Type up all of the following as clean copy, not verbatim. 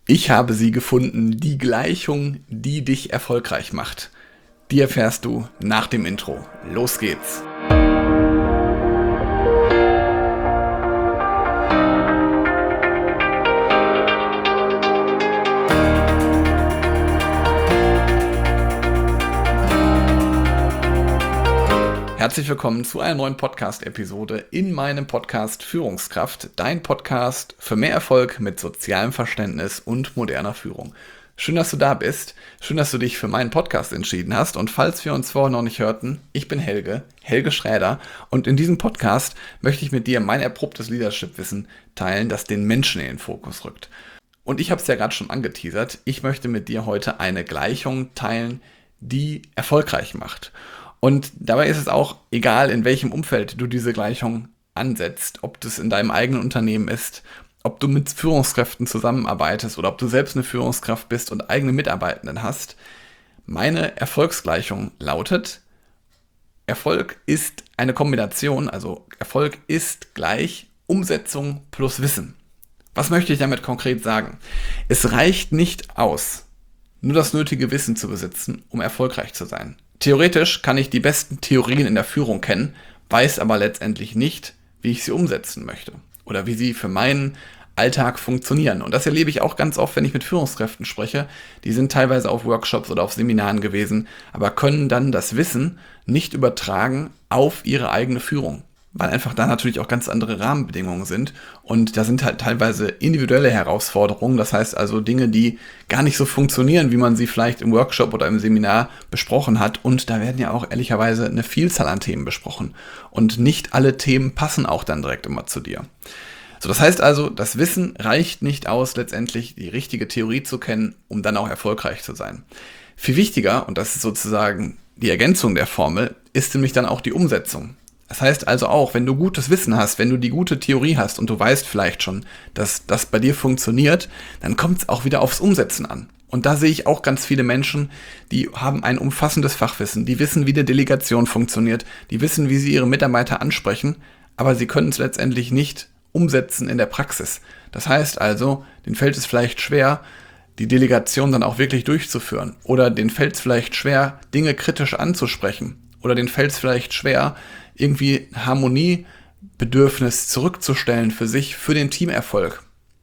Ich habe sie gefunden, die Gleichung, die dich erfolgreich macht. Die erfährst du nach dem Intro. Los geht's! Herzlich willkommen zu einer neuen Podcast-Episode in meinem Podcast Führungskraft, dein Podcast für mehr Erfolg mit sozialem Verständnis und moderner Führung. Schön, dass du da bist, schön, dass du dich für meinen Podcast entschieden hast und falls wir uns vorher noch nicht hörten, ich bin Helge Schräder und in diesem Podcast möchte ich mit dir mein erprobtes Leadership-Wissen teilen, das den Menschen in den Fokus rückt. Und ich habe es ja gerade schon angeteasert, ich möchte mit dir heute eine Gleichung teilen, die erfolgreich macht. Und dabei ist es auch egal, in welchem Umfeld du diese Gleichung ansetzt, ob das in deinem eigenen Unternehmen ist, ob du mit Führungskräften zusammenarbeitest oder ob du selbst eine Führungskraft bist und eigene Mitarbeitenden hast. Meine Erfolgsgleichung lautet, Erfolg ist eine Kombination, also Erfolg ist gleich Umsetzung plus Wissen. Was möchte ich damit konkret sagen? Es reicht nicht aus, nur das nötige Wissen zu besitzen, um erfolgreich zu sein. Theoretisch kann ich die besten Theorien in der Führung kennen, weiß aber letztendlich nicht, wie ich sie umsetzen möchte oder wie sie für meinen Alltag funktionieren. Und das erlebe ich auch ganz oft, wenn ich mit Führungskräften spreche. Die sind teilweise auf Workshops oder auf Seminaren gewesen, aber können dann das Wissen nicht übertragen auf ihre eigene Führung, weil einfach da natürlich auch ganz andere Rahmenbedingungen sind und da sind halt teilweise individuelle Herausforderungen, das heißt also Dinge, die gar nicht so funktionieren, wie man sie vielleicht im Workshop oder im Seminar besprochen hat und da werden ja auch ehrlicherweise eine Vielzahl an Themen besprochen und nicht alle Themen passen auch dann direkt immer zu dir. So, das heißt also, das Wissen reicht nicht aus, letztendlich die richtige Theorie zu kennen, um dann auch erfolgreich zu sein. Viel wichtiger, und das ist sozusagen die Ergänzung der Formel, ist nämlich dann auch die Umsetzung. Das heißt also auch, wenn du gutes Wissen hast, wenn du die gute Theorie hast und du weißt vielleicht schon, dass das bei dir funktioniert, dann kommt es auch wieder aufs Umsetzen an. Und da sehe ich auch ganz viele Menschen, die haben ein umfassendes Fachwissen, die wissen, wie die Delegation funktioniert, die wissen, wie sie ihre Mitarbeiter ansprechen, aber sie können es letztendlich nicht umsetzen in der Praxis. Das heißt also, denen fällt es vielleicht schwer, die Delegation dann auch wirklich durchzuführen oder denen fällt es vielleicht schwer, Dinge kritisch anzusprechen oder denen fällt es vielleicht schwer, irgendwie Harmoniebedürfnis zurückzustellen für sich, für den Teamerfolg.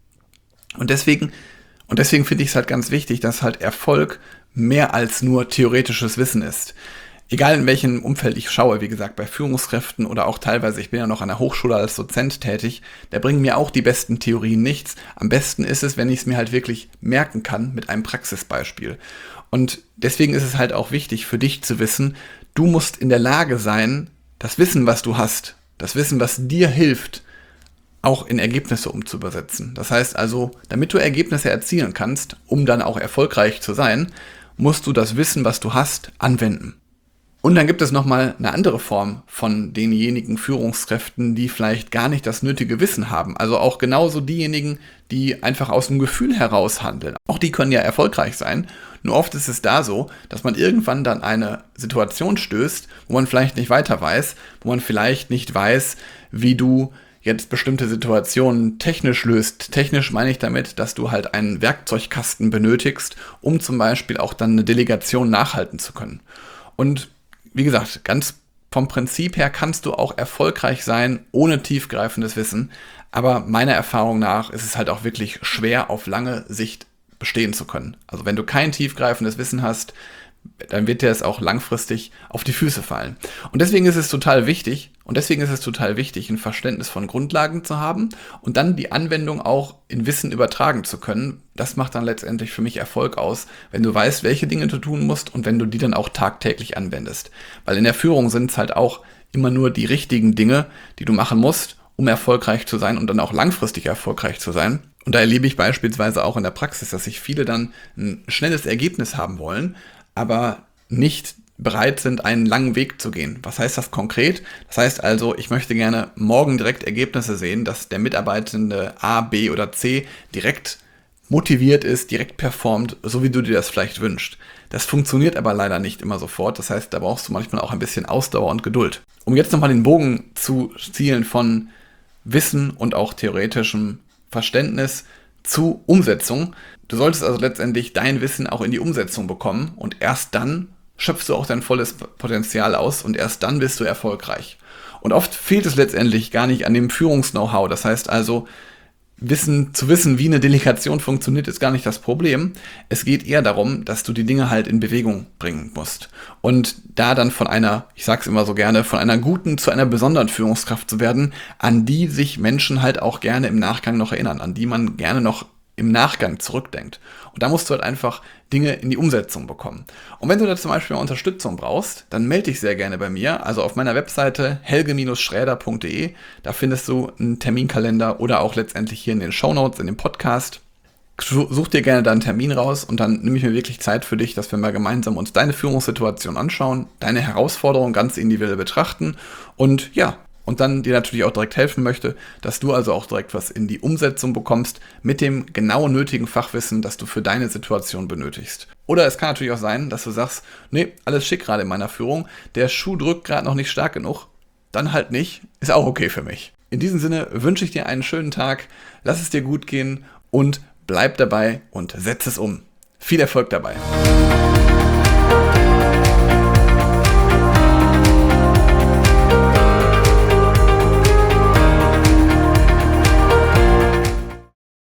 Und deswegen finde ich es halt ganz wichtig, dass halt Erfolg mehr als nur theoretisches Wissen ist. Egal in welchem Umfeld ich schaue, wie gesagt, bei Führungskräften oder auch teilweise, ich bin ja noch an der Hochschule als Dozent tätig, da bringen mir auch die besten Theorien nichts. Am besten ist es, wenn ich es mir halt wirklich merken kann mit einem Praxisbeispiel. Und deswegen ist es halt auch wichtig für dich zu wissen, du musst in der Lage sein, das Wissen, was du hast, das Wissen, was dir hilft, auch in Ergebnisse umzusetzen. Das heißt also, damit du Ergebnisse erzielen kannst, um dann auch erfolgreich zu sein, musst du das Wissen, was du hast, anwenden. Und dann gibt es nochmal eine andere Form von denjenigen Führungskräften, die vielleicht gar nicht das nötige Wissen haben. Also auch genauso diejenigen, die einfach aus dem Gefühl heraus handeln. Auch die können ja erfolgreich sein. Nur oft ist es da so, dass man irgendwann dann eine Situation stößt, wo man vielleicht nicht weiter weiß, wo man vielleicht nicht weiß, wie du jetzt bestimmte Situationen technisch löst. Technisch meine ich damit, dass du halt einen Werkzeugkasten benötigst, um zum Beispiel auch dann eine Delegation nachhalten zu können. Und wie gesagt, ganz vom Prinzip her kannst du auch erfolgreich sein, ohne tiefgreifendes Wissen. Aber meiner Erfahrung nach ist es halt auch wirklich schwer, auf lange Sicht bestehen zu können. Also wenn du kein tiefgreifendes Wissen hast, dann wird dir es auch langfristig auf die Füße fallen. Und deswegen ist es total wichtig, ein Verständnis von Grundlagen zu haben und dann die Anwendung auch in Wissen übertragen zu können. Das macht dann letztendlich für mich Erfolg aus, wenn du weißt, welche Dinge du tun musst und wenn du die dann auch tagtäglich anwendest. Weil in der Führung sind es halt auch immer nur die richtigen Dinge, die du machen musst, um erfolgreich zu sein und dann auch langfristig erfolgreich zu sein. Und da erlebe ich beispielsweise auch in der Praxis, dass sich viele dann ein schnelles Ergebnis haben wollen, aber nicht bereit sind, einen langen Weg zu gehen. Was heißt das konkret? Das heißt also, ich möchte gerne morgen direkt Ergebnisse sehen, dass der Mitarbeitende A, B oder C direkt motiviert ist, direkt performt, so wie du dir das vielleicht wünschst. Das funktioniert aber leider nicht immer sofort. Das heißt, da brauchst du manchmal auch ein bisschen Ausdauer und Geduld. Um jetzt nochmal den Bogen zu zielen von Wissen und auch theoretischem Verständnis zu Umsetzung. Du solltest also letztendlich dein Wissen auch in die Umsetzung bekommen und erst dann schöpfst du auch dein volles Potenzial aus und erst dann bist du erfolgreich. Und oft fehlt es letztendlich gar nicht an dem Führungs-Know-how. Das heißt also, zu wissen, wie eine Delegation funktioniert, ist gar nicht das Problem. Es geht eher darum, dass du die Dinge halt in Bewegung bringen musst. Und da dann von einer, ich sag's immer so gerne, von einer guten zu einer besonderen Führungskraft zu werden, an die sich Menschen halt auch gerne im Nachgang noch erinnern, an die man gerne noch im Nachgang zurückdenkt. Und da musst du halt einfach Dinge in die Umsetzung bekommen. Und wenn du da zum Beispiel mal Unterstützung brauchst, dann melde dich sehr gerne bei mir. Also auf meiner Webseite helge-schräder.de, da findest du einen Terminkalender oder auch letztendlich hier in den Shownotes, in dem Podcast. Such dir gerne da einen Termin raus und dann nehme ich mir wirklich Zeit für dich, dass wir mal gemeinsam uns deine Führungssituation anschauen, deine Herausforderungen ganz individuell betrachten und ja, und dann dir natürlich auch direkt helfen möchte, dass du also auch direkt was in die Umsetzung bekommst mit dem genau nötigen Fachwissen, das du für deine Situation benötigst. Oder es kann natürlich auch sein, dass du sagst, nee, alles schick gerade in meiner Führung, der Schuh drückt gerade noch nicht stark genug, dann halt nicht, ist auch okay für mich. In diesem Sinne wünsche ich dir einen schönen Tag, lass es dir gut gehen und bleib dabei und setz es um. Viel Erfolg dabei.